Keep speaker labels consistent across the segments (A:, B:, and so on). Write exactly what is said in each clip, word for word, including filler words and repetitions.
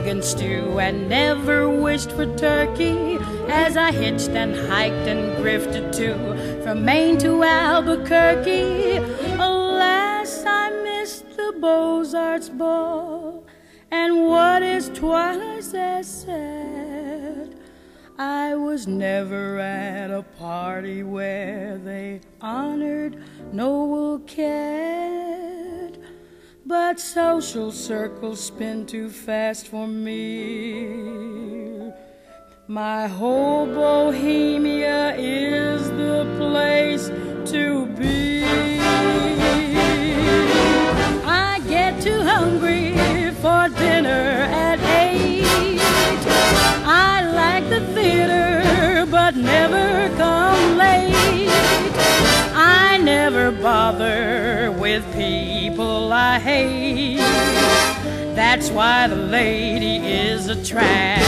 A: and stew and never wished for turkey, as I hitched and hiked and grifted too, from Maine to Albuquerque. Alas, I missed the Beaux-Arts ball, and what is twice as sad, I was never at a party where they honored Noel Coward. But social circles spin too fast for me. My whole Bohemia is the place to be. I get too hungry for dinner at eight. I like the theater but never come late. I never bother with people I hate. That's why the lady is a trap.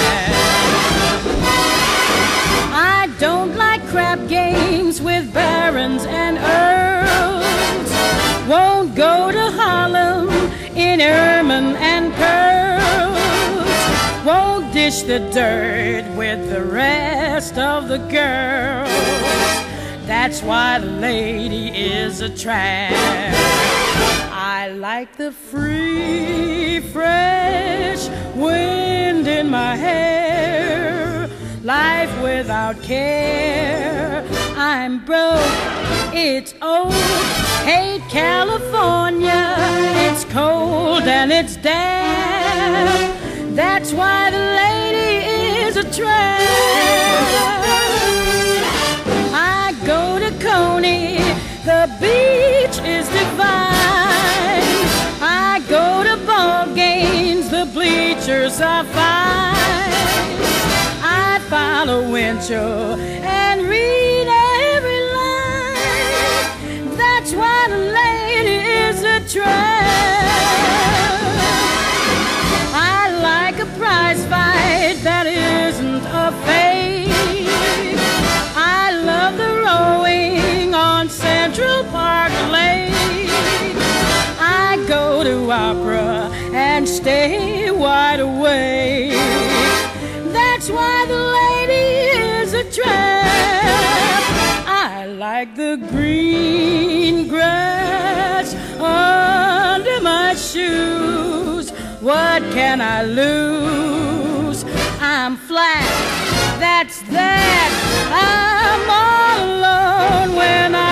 A: I don't like crap games with barons and earls. Won't go to Harlem in ermine and pearls. Won't dish the dirt with the rest of the girls. That's why the lady is a trap. I like the free, fresh wind in my hair, life without care. I'm broke, it's old, hate California, it's cold and it's damp. That's why the lady is a trap. I go to Coney, the beach is divine. I go to ball games, the bleachers are fine. I follow Winchell and read every line. That's why the lady is a trap. I like a prize fight that isn't a fake. I love the rowing on Central Park Lake. I go to opera and stay wide awake. That's why the lady is a trap. I like the green grass under my shoes. What can I lose? I'm flat, that's that. I'm all alone when I